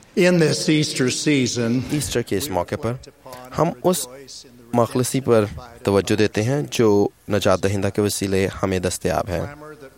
In this Easter season, Easter کے اس موقع پر ہم اس مخلصی پر توجہ دیتے ہیں جو نجات دہندہ کے وسیلے ہمیں دستیاب ہے۔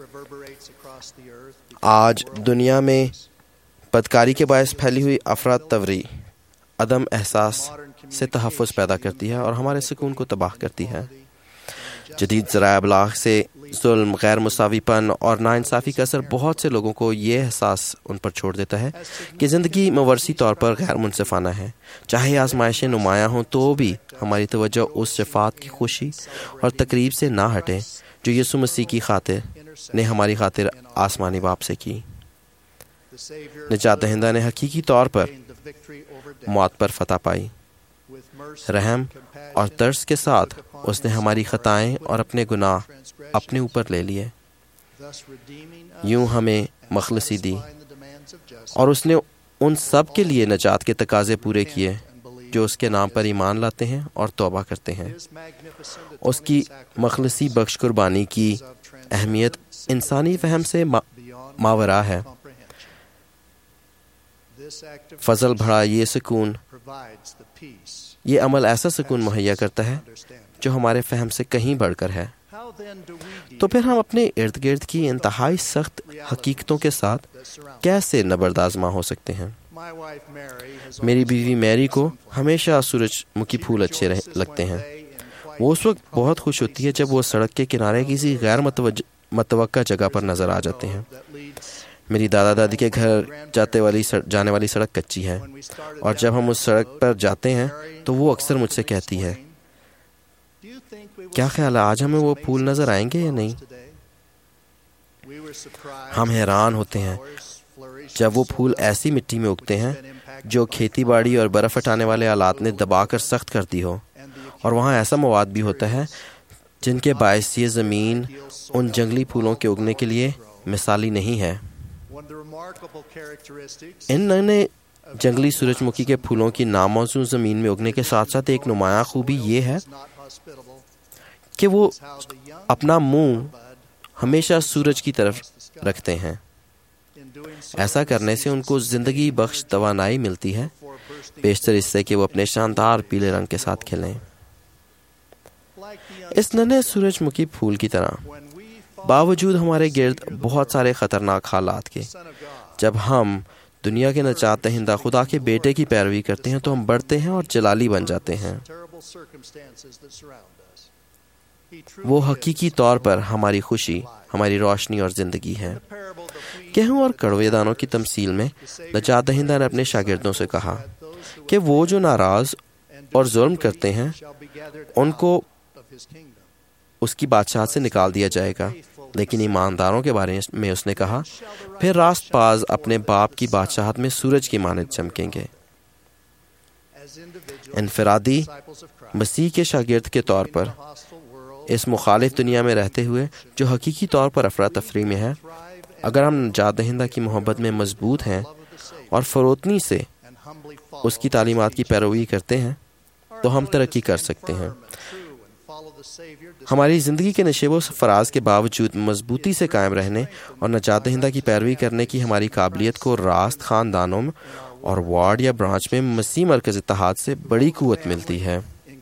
آج دنیا میں بدکاری کے باعث پھیلی ہوئی افراتفری عدم احساس سے تحفظ پیدا کرتی ہے اور ہمارے سکون کو تباہ کرتی ہے۔ جدید ذرائع ابلاغ سے ظلم، غیر مساوی پن اور ناانصافی کا اثر بہت سے لوگوں کو یہ احساس ان پر چھوڑ دیتا ہے کہ زندگی موروثی طور پر غیر منصفانہ ہے۔ چاہے آزمائشیں نمایاں ہوں تو بھی ہماری توجہ اس شفاعت کی خوشی اور تقریب سے نہ ہٹے جو یسوع مسیح کی خاطر نے ہماری خاطر آسمانی باپ سے کی۔ نجات دہندہ نے حقیقی طور پر موت پر فتح پائی۔ رحم اور ترس کے ساتھ اس نے ہماری خطائیں اور اپنے گناہ اپنے اوپر لے لیے، یوں ہمیں مخلصی دی، اور اس نے ان سب کے لیے نجات کے تقاضے پورے کیے جو اس کے نام پر ایمان لاتے ہیں اور توبہ کرتے ہیں۔ اس کی مخلصی بخش قربانی کی اہمیت انسانی فہم سے ماوراء ہے۔ فضل بھرا یہ سکون، یہ عمل ایسا سکون مہیا کرتا ہے جو ہمارے فہم سے کہیں بڑھ کر ہے۔ تو پھر ہم اپنے ارد گرد کی انتہائی سخت حقیقتوں کے ساتھ کیسے نبردآزما ہو سکتے ہیں؟ میری بیوی میری کو ہمیشہ سورج مکھی پھول اچھے لگتے ہیں۔ وہ اس وقت بہت خوش ہوتی ہے جب وہ سڑک کے کنارے کسی غیر متوقع جگہ پر نظر آ جاتے ہیں۔ میری دادا دادی کے گھر جانے والی سڑک کچی ہے، اور جب ہم اس سڑک پر جاتے ہیں تو وہ اکثر مجھ سے کہتی ہے، کیا خیال ہے آج ہمیں وہ پھول نظر آئیں گے یا نہیں؟ ہم حیران ہوتے ہیں جب وہ پھول ایسی مٹی میں اگتے ہیں جو کھیتی باڑی اور برف ہٹانے والے آلات نے دبا کر سخت کر دی ہو، اور وہاں ایسا مواد بھی ہوتا ہے جن کے باعث یہ زمین ان جنگلی پھولوں کے اگنے کے لیے مثالی نہیں ہے۔ ان نئے جنگلی سورج مکھی کے پھولوں کی ناموزوں زمین میں اگنے کے ساتھ ساتھ ایک نمایاں خوبی یہ ہے کہ وہ اپنا منہ ہمیشہ سورج کی طرف رکھتے ہیں۔ ایسا کرنے سے ان کو زندگی بخش توانائی ملتی ہے، بیشتر اس سے کہ وہ اپنے شاندار پیلے رنگ کے ساتھ کھلیں۔ اس ننھے سورج مکھی پھول کی طرح باوجود ہمارے گرد بہت سارے خطرناک حالات کے، جب ہم دنیا کے نجات دہندہ خدا کے بیٹے کی پیروی کرتے ہیں تو ہم بڑھتے ہیں اور جلالی بن جاتے ہیں۔ وہ حقیقی طور پر ہماری خوشی، ہماری روشنی اور زندگی ہے۔ گیہوں اور کڑوے دانوں کی تمثیل میں نجات دہندہ نے اپنے شاگردوں سے کہا کہ وہ جو ناراض اور ظلم کرتے ہیں ان کو اس کی بادشاہت سے نکال دیا جائے گا، لیکن ایمانداروں کے بارے میں اس نے کہا پھر راست باز اپنے باپ کی بادشاہت میں سورج کی مانند چمکیں گے۔ انفرادی مسیح کے شاگرد کے طور پر اس مخالف دنیا میں رہتے ہوئے جو حقیقی طور پر افراتفری میں ہے، اگر ہم نجات دہندہ کی محبت میں مضبوط ہیں اور فروتنی سے اس کی تعلیمات کی پیروی کرتے ہیں تو ہم ترقی کر سکتے ہیں۔ ہماری زندگی کے نشیب و فراز کے باوجود مضبوطی سے قائم رہنے اور نجات دہندہ کی پیروی کرنے کی ہماری قابلیت کو راست خاندانوں اور وارڈ یا برانچ میں مسیح مرکز اتحاد سے بڑی قوت ملتی ہے۔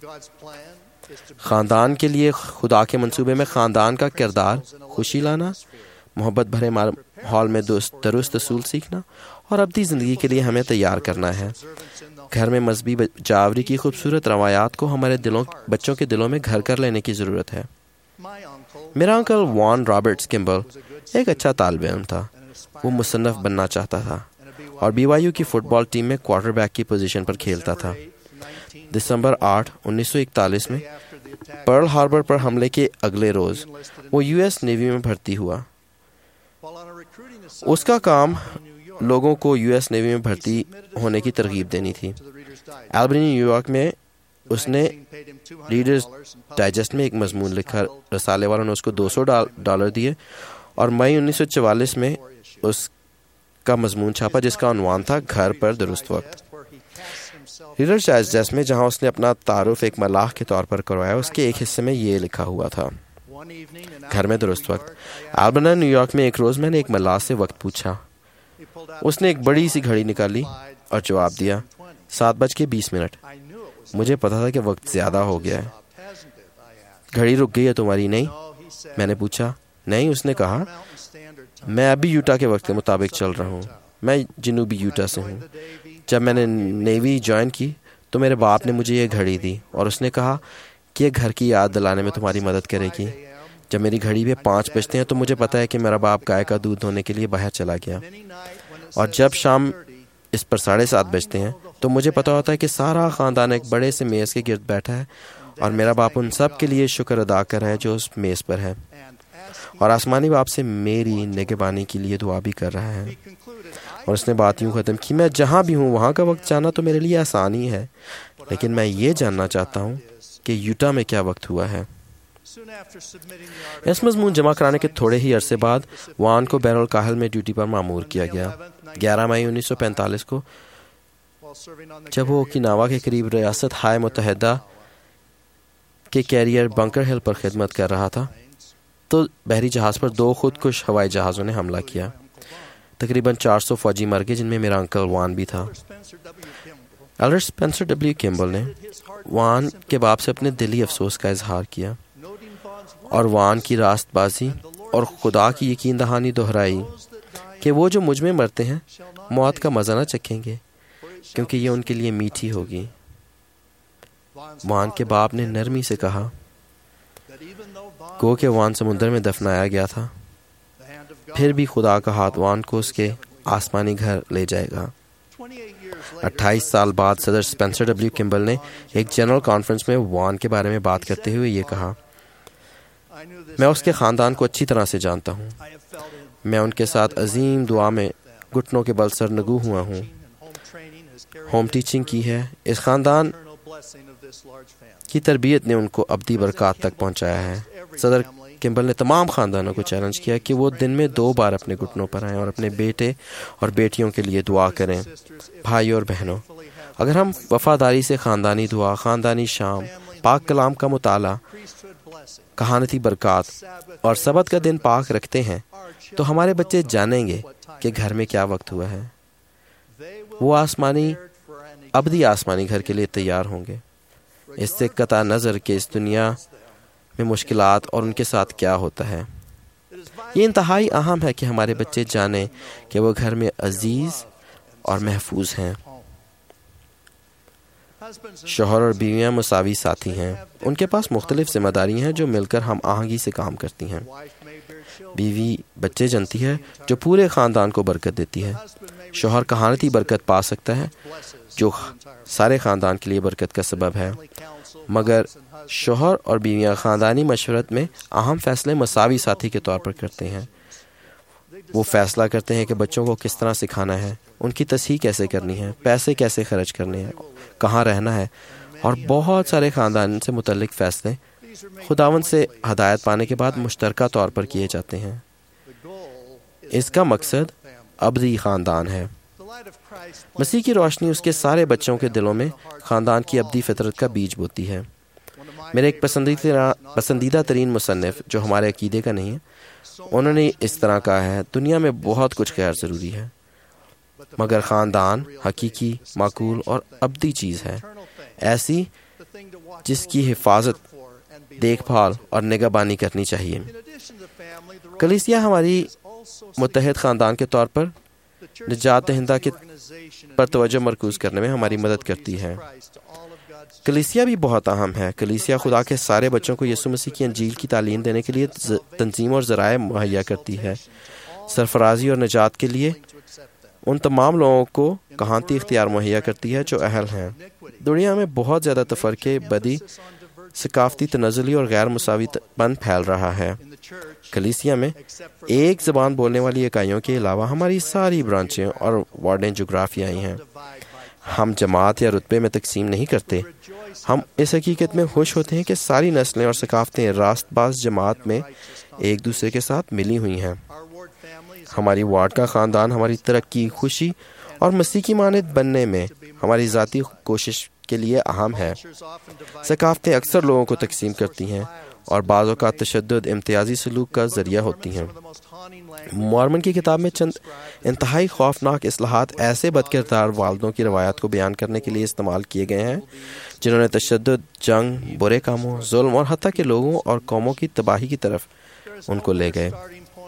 خاندان کے لیے خدا کے منصوبے میں خاندان کا کردار خوشی لانا، محبت بھرے ماحول میں درست اصول سیکھنا اور ابدی زندگی کے لیے ہمیں تیار کرنا ہے۔ گھر میں مذہبی جاوری کی خوبصورت روایات کو ہمارے بچوں کے دلوں میں گھر کر لینے کی ضرورت ہے۔ میرا انکل وان رابرٹس کمبل ایک اچھا طالب علم تھا۔ وہ مصنف بننا چاہتا تھا اور BYU کی فٹ بال ٹیم میں کوارٹر بیک کی پوزیشن پر کھیلتا تھا۔ دسمبر 8، 1941 میں پرل ہاربر پر حملے کے اگلے روز وہ US نیوی میں بھرتی ہوا۔ اس کا کام لوگوں کو US نیوی میں بھرتی ہونے کی ترغیب دینی تھی۔ البنی نیو یارک میں اس نے ریڈرز ڈائجسٹ میں ایک مضمون لکھا۔ رسالے والوں نے اس کو $200 دیے اور مئی 1944 میں اس کا مضمون چھاپا جس کا عنوان تھا گھر پر درست وقت۔ ریڈرز ڈائجسٹ میں جہاں اس نے اپنا تعارف ایک ملاح کے طور پر کروایا، اس کے ایک حصے میں یہ لکھا ہوا تھا، گھر میں درست وقت۔ البنی نیو یارک میں ایک روز میں نے ایک ملاح سے وقت پوچھا۔ اس نے ایک بڑی سی گھڑی نکالی اور جواب دیا 7:20۔ مجھے پتا تھا کہ وقت زیادہ ہو گیا ہے۔ گھڑی رک گئی ہے تمہاری؟ نہیں، میں نے پوچھا۔ نہیں، اس نے کہا، میں ابھی یوٹا کے وقت کے مطابق چل رہا ہوں۔ میں جنوبی یوٹا سے ہوں۔ جب میں نے نیوی جوائن کی تو میرے باپ نے مجھے یہ گھڑی دی اور اس نے کہا کہ یہ گھر کی یاد دلانے میں تمہاری مدد کرے گی۔ جب میری گھڑی پہ 5 بجتے ہیں تو مجھے پتا ہے کہ میرا باپ گائے کا دودھ دھونے کے لیے باہر چلا گیا، اور جب شام اس پر 7:30 بجتے ہیں تو مجھے پتا ہوتا ہے کہ سارا خاندان ایک بڑے سے میز کے گرد بیٹھا ہے اور میرا باپ ان سب کے لیے شکر ادا کر رہا ہے جو اس میز پر ہے، اور آسمانی باپ سے میری نگہبانی کے لیے دعا بھی کر رہا ہے۔ اور اس نے بات یوں ختم کی، میں جہاں بھی ہوں وہاں کا وقت جاننا تو میرے لیے آسان ہی ہے، لیکن میں یہ جاننا چاہتا ہوں کہ یوٹا میں کیا وقت ہوا ہے۔ اس مضمون جمع کرانے کے تھوڑے ہی عرصے بعد وان کو بحر الکاہل میں ڈیوٹی پر مامور کیا گیا۔ 11 مئی 1945 کو جب وہ اوکیناوا کے قریب ریاست ہائے متحدہ کے کیریئر بنکر ہل پر خدمت کر رہا تھا تو بحری جہاز پر 2 خودکش ہوائی جہازوں نے حملہ کیا۔ تقریباً 400 فوجی مر گئے، جن میں میرا انکل وان بھی تھا۔ ایلڈر اسپینسر ڈبلیو کیمبل نے وان کے باپ سے اپنے دلی افسوس کا اظہار کیا اور وان کی راست بازی اور خدا کی یقین دہانی دہرائی کہ وہ جو مجھ میں مرتے ہیں موت کا مزہ نہ چکھیں گے کیونکہ یہ ان کے لیے میٹھی ہوگی۔ وان کے باپ نے نرمی سے کہا، گو کہ وان سمندر میں دفنایا گیا تھا، پھر بھی خدا کا ہاتھ وان کو اس کے آسمانی گھر لے جائے گا۔ 28 سال بعد صدر اسپینسر ڈبلیو کیمبل نے ایک جنرل کانفرنس میں وان کے بارے میں بات کرتے ہوئے یہ کہا، میں اس کے خاندان کو اچھی طرح سے جانتا ہوں۔ میں ان کے ساتھ عظیم دعا میں گھٹنوں کے بل سرنگو ہوا ہوں۔ ہوم ٹیچنگ کی ہے۔ اس خاندان کی تربیت نے ان کو ابدی برکات تک پہنچایا ہے۔ صدر کیمبل نے تمام خاندانوں کو چیلنج کیا کہ وہ دن میں 2 بار اپنے گھٹنوں پر آئیں اور اپنے بیٹے اور بیٹیوں کے لیے دعا کریں۔ بھائی اور بہنوں، اگر ہم وفاداری سے خاندانی دعا، خاندانی شام، پاک کلام کا مطالعہ، کہانتی برکات اور سبت کا دن پاک رکھتے ہیں تو ہمارے بچے جانیں گے کہ گھر میں کیا وقت ہوا ہے۔ وہ ابدی آسمانی گھر کے لیے تیار ہوں گے، اس سے قطع نظر کہ اس دنیا میں مشکلات اور ان کے ساتھ کیا ہوتا ہے۔ یہ انتہائی اہم ہے کہ ہمارے بچے جانیں کہ وہ گھر میں عزیز اور محفوظ ہیں۔ شوہر اور بیویاں مساوی ساتھی ہیں، ان کے پاس مختلف ذمہ داریاں ہیں جو مل کر ہم آہنگی سے کام کرتی ہیں۔ بیوی بچے جنتی ہے جو پورے خاندان کو برکت دیتی ہے۔ شوہر کہانتی برکت پا سکتا ہے جو سارے خاندان کے لیے برکت کا سبب ہے، مگر شوہر اور بیویاں خاندانی مشورت میں اہم فیصلے مساوی ساتھی کے طور پر کرتے ہیں۔ وہ فیصلہ کرتے ہیں کہ بچوں کو کس طرح سکھانا ہے، ان کی تصحیح کیسے کرنی ہے، پیسے کیسے خرچ کرنے ہیں، کہاں رہنا ہے، اور بہت سارے خاندان سے متعلق فیصلے خداوند سے ہدایت پانے کے بعد مشترکہ طور پر کیے جاتے ہیں۔ اس کا مقصد ابدی خاندان ہے۔ مسیح کی روشنی اس کے سارے بچوں کے دلوں میں خاندان کی ابدی فطرت کا بیج بوتی ہے۔ میرے ایک پسندیدہ ترین مصنف جو ہمارے عقیدے کا نہیں ہے، انہوں نے اس طرح کہا ہے، دنیا میں بہت کچھ غیر ضروری ہے مگر خاندان حقیقی، معقول اور ابدی چیز ہے، ایسی جس کی حفاظت، دیکھ بھال اور نگہبانی کرنی چاہیے۔ کلیسیا ہماری متحد خاندان کے طور پر نجات دہندہ پر توجہ مرکوز کرنے میں ہماری مدد کرتی ہے۔ کلیسیا بھی بہت اہم ہے۔ کلیسیا خدا کے سارے بچوں کو یسوع مسیح کی انجیل کی تعلیم دینے کے لیے تنظیم اور ذرائع مہیا کرتی ہے۔ سرفرازی اور نجات کے لیے ان تمام لوگوں کو کہانتی اختیار مہیا کرتی ہے جو اہل ہیں۔ دنیا میں بہت زیادہ تفرقے، بدی، ثقافتی تنزلی اور غیر مساوی پن پھیل رہا ہے۔ کلیسیا میں ایک زبان بولنے والی اکائیوں کے علاوہ ہماری ساری برانچیں اور وارڈیں جغرافیائی ہیں۔ ہم جماعت یا رتبے میں تقسیم نہیں کرتے۔ ہم اس حقیقت میں خوش ہوتے ہیں کہ ساری نسلیں اور ثقافتیں راست باز جماعت میں ایک دوسرے کے ساتھ ملی ہوئی ہیں۔ ہماری وارڈ کا خاندان ہماری ترقی، خوشی اور مسیح کی مانند بننے میں ہماری ذاتی کوشش کے لیے اہم ہے۔ ثقافتیں اکثر لوگوں کو تقسیم کرتی ہیں اور بعض اوقات تشدد، امتیازی سلوک کا ذریعہ ہوتی ہیں۔ مورمن کی کتاب میں چند انتہائی خوفناک اصلاحات ایسے بدکردار والدوں کی روایات کو بیان کرنے کے لیے استعمال کیے گئے ہیں جنہوں نے تشدد، جنگ، برے کاموں، ظلم اور حتیٰ کہ لوگوں اور قوموں کی تباہی کی طرف ان کو لے گئے۔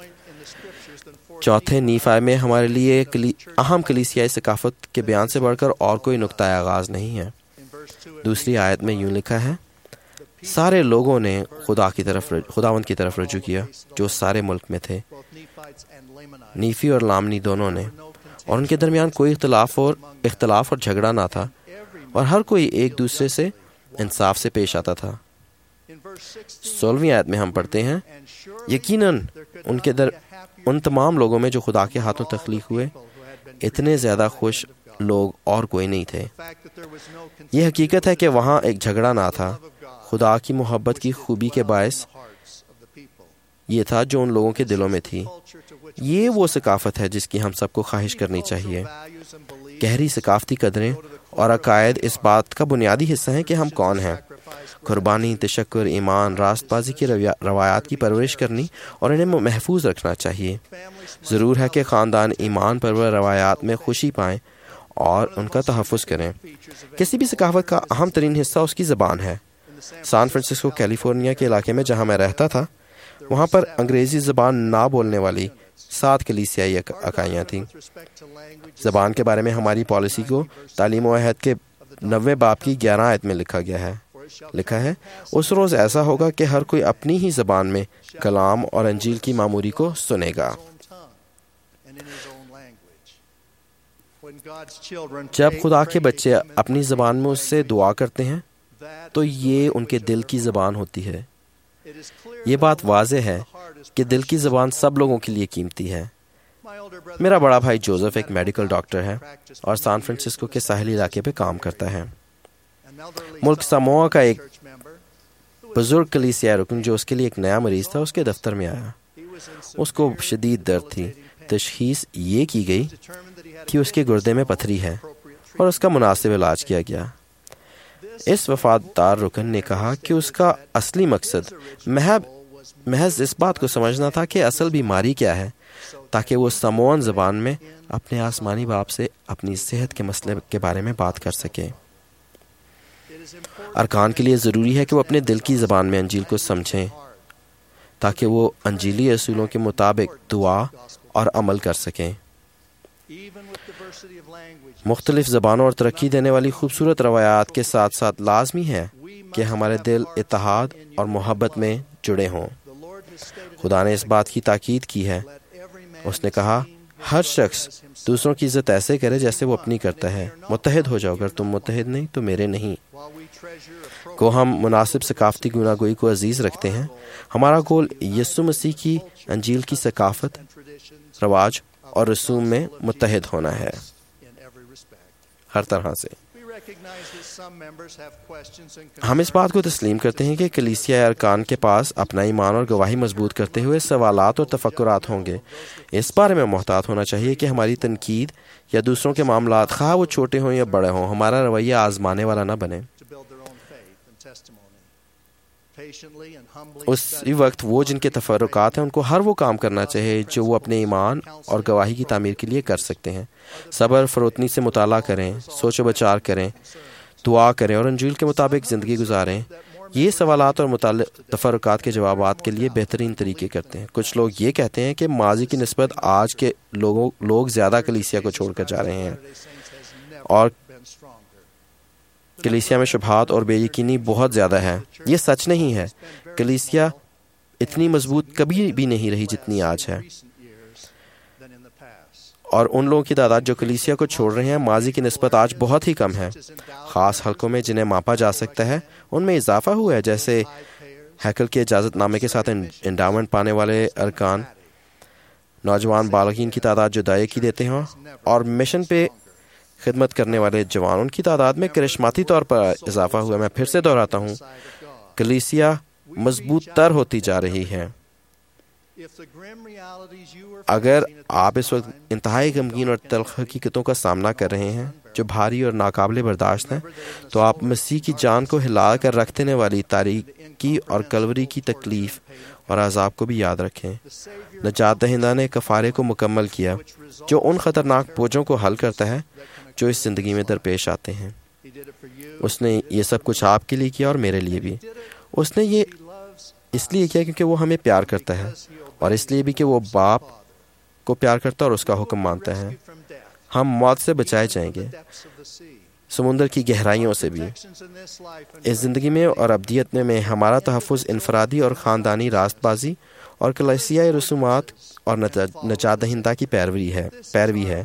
چوتھے نیفی میں ہمارے لیے اہم کلیسیائی ثقافت کے بیان سے بڑھ کر اور کوئی نقطۂ آغاز نہیں ہے۔ دوسری آیت میں یوں لکھا ہے، سارے لوگوں نے خداوند کی طرف رجوع کیا جو سارے ملک میں تھے، نیفی اور لامنی دونوں نے، اور ان کے درمیان کوئی اختلاف اور جھگڑا نہ تھا، اور ہر کوئی ایک دوسرے سے انصاف سے پیش آتا تھا۔ 16ویں آیت میں ہم پڑھتے ہیں، یقیناً ان تمام لوگوں میں جو خدا کے ہاتھوں تخلیق ہوئے اتنے زیادہ خوش لوگ اور کوئی نہیں تھے۔ یہ حقیقت ہے کہ وہاں ایک جھگڑا نہ تھا۔ خدا کی محبت کی خوبی کے باعث یہ تھا جو ان لوگوں کے دلوں میں تھی۔ یہ وہ ثقافت ہے جس کی ہم سب کو خواہش کرنی چاہیے۔ گہری ثقافتی قدریں اور عقائد اس بات کا بنیادی حصہ ہیں کہ ہم کون ہیں۔ قربانی، تشکر، ایمان، راست بازی کی روایات کی پرورش کرنی اور انہیں محفوظ رکھنا چاہیے۔ ضرور ہے کہ خاندان ایمان پرور روایات میں خوشی پائیں اور ان کا تحفظ کریں۔ کسی بھی ثقافت کا اہم ترین حصہ اس کی زبان ہے۔ سان فرانسسکو، کیلیفورنیا کے علاقے میں جہاں میں رہتا تھا، وہاں پر انگریزی زبان نہ بولنے والی 7 کلیسیائی اکائیاں تھیں۔ زبان کے بارے میں ہماری پالیسی کو تعلیم و عہد کے 90 باب کی 11 آیت میں لکھا ہے، اس روز ایسا ہوگا کہ ہر کوئی اپنی ہی زبان میں کلام اور انجیل کی معموری کو سنے گا۔ جب خدا کے بچے اپنی زبان میں اس سے دعا کرتے ہیں تو یہ ان کے دل کی زبان ہوتی ہے۔ یہ بات واضح ہے کہ دل کی زبان سب لوگوں کے لیے قیمتی ہے۔ میرا بڑا بھائی جوزف ایک میڈیکل ڈاکٹر ہے اور سان فرانسسکو کے ساحلی علاقے پہ کام کرتا ہے۔ ملک ساموا کا ایک بزرگ کلیسیائی رکن جو اس کے لیے ایک نیا مریض تھا، اس کے دفتر میں آیا۔ اس کو شدید درد تھی۔ تشخیص یہ کی گئی کہ اس کے گردے میں پتھری ہے اور اس کا مناسب علاج کیا گیا۔ اس وفادار رکن نے کہا کہ اس کا اصلی مقصد محض اس بات کو سمجھنا تھا کہ اصل بیماری کیا ہے، تاکہ وہ ساموان زبان میں اپنے آسمانی باپ سے اپنی صحت کے مسئلے کے بارے میں بات کر سکے۔ ارکان کے لیے ضروری ہے کہ وہ اپنے دل کی زبان میں انجیل کو سمجھیں تاکہ وہ انجیلی اصولوں کے مطابق دعا اور عمل کر سکیں۔ مختلف زبانوں اور ترقی دینے والی خوبصورت روایات کے ساتھ ساتھ لازمی ہے کہ ہمارے دل اتحاد اور محبت میں جڑے ہوں۔ خدا نے اس بات کی تاکید کی ہے۔ اس نے کہا، ہر شخص دوسروں کی عزت ایسے کرے جیسے وہ اپنی کرتا ہے۔ متحد ہو جاؤ، اگر تم متحد نہیں تو میرے نہیں۔ کو ہم مناسب ثقافتی گناگوئی کو عزیز رکھتے ہیں، ہمارا گول یسوع مسیح کی انجیل کی ثقافت، رواج اور رسوم میں متحد ہونا ہے، ہر طرح سے۔ ہم اس بات کو تسلیم کرتے ہیں کہ کلیسیائی ارکان کے پاس اپنا ایمان اور گواہی مضبوط کرتے ہوئے سوالات اور تفکرات ہوں گے۔ اس بارے میں محتاط ہونا چاہیے کہ ہماری تنقید یا دوسروں کے معاملات، خواہ وہ چھوٹے ہوں یا بڑے ہوں، ہمارا رویہ آزمانے والا نہ بنے۔ اسی وقت وہ جن کے تفرقات ہیں ان کو ہر وہ کام کرنا چاہیے جو وہ اپنے ایمان اور گواہی کی تعمیر کے لیے کر سکتے ہیں۔ صبر فروتنی سے مطالعہ کریں، سوچ و بچار کریں، دعا کریں اور انجیل کے مطابق زندگی گزاریں۔ یہ سوالات اور تفرقات کے جوابات کے لیے بہترین طریقے کرتے ہیں۔ کچھ لوگ یہ کہتے ہیں کہ ماضی کی نسبت آج کے لوگ زیادہ کلیسیا کو چھوڑ کر جا رہے ہیں اور کلیسیا میں شبہات اور بے یقینی بہت زیادہ ہے۔ یہ سچ نہیں ہے۔ کلیسیا اتنی مضبوط کبھی بھی نہیں رہی جتنی آج ہے، اور ان لوگوں کی تعداد جو کلیسیا کو چھوڑ رہے ہیں ماضی کی نسبت آج بہت ہی کم ہے۔ خاص حلقوں میں جنہیں ماپا جا سکتا ہے ان میں اضافہ ہوا ہے، جیسے ہیکل کے اجازت نامے کے ساتھ انڈاومنٹ پانے والے ارکان، نوجوان بالغین کی تعداد جو دائیں کی دیتے ہیں، اور مشن پہ خدمت کرنے والے جوان، ان کی تعداد میں کرشماتی طور پر اضافہ ہوا۔ میں پھر سے دہراتا ہوں، کلیسیا مضبوط تر ہوتی جا رہی ہے۔ اگر آپ اس وقت انتہائی غمگین اور تلخ حقیقتوں کا سامنا کر رہے ہیں جو بھاری اور ناقابل برداشت ہیں، تو آپ مسیح کی جان کو ہلا کر رکھ دینے والی تاریکی اور کلوری کی تکلیف اور عذاب کو بھی یاد رکھیں۔ نجات دہندہ نے کفارے کو مکمل کیا جو ان خطرناک بوجھوں کو حل کرتا ہے جو اس زندگی میں درپیش آتے ہیں۔ اس نے یہ سب کچھ آپ کے لیے کیا اور میرے لیے بھی۔ اس نے یہ اس لیے کیا کیونکہ وہ ہمیں پیار کرتا ہے، اور اس لیے بھی کہ وہ باپ کو پیار کرتا ہے اور اس کا حکم مانتا ہے۔ ہم موت سے بچائے جائیں گے، سمندر کی گہرائیوں سے بھی۔ اس زندگی میں اور ابدیت میں ہمارا تحفظ انفرادی اور خاندانی راست بازی اور کلیسیائی رسومات اور نجات دہندہ کی پیروی ہے۔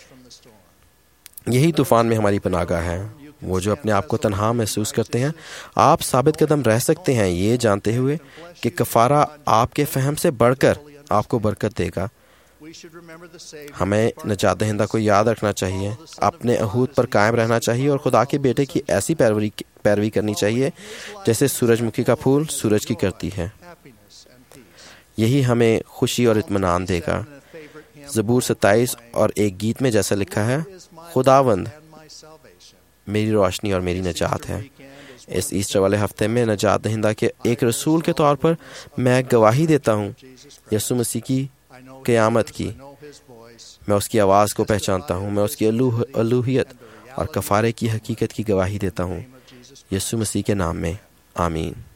یہی طوفان میں ہماری پناہ گاہ ہے۔ وہ جو اپنے آپ کو تنہا محسوس کرتے ہیں، آپ ثابت قدم رہ سکتے ہیں یہ جانتے ہوئے کہ کفارہ آپ کے فہم سے بڑھ کر آپ کو برکت دے گا۔ ہمیں نجات دہندہ کو یاد رکھنا چاہیے، اپنے عہود پر قائم رہنا چاہیے اور خدا کے بیٹے کی ایسی پیروی کرنی چاہیے جیسے سورج مکھی کا پھول سورج کی کرتی ہے۔ یہی ہمیں خوشی اور اطمینان دے گا۔ زبور 27 اور ایک گیت میں جیسا لکھا ہے، خداوند میری روشنی اور میری نجات ہے۔ اس ایسٹر والے ہفتے میں نجات دہندہ کے ایک رسول کے طور پر میں گواہی دیتا ہوں یسوع مسیح کی قیامت کی۔ میں اس کی آواز کو پہچانتا ہوں، میں اس کی الوہیت اور کفارے کی حقیقت کی گواہی دیتا ہوں۔ یسوع مسیح کے نام میں آمین۔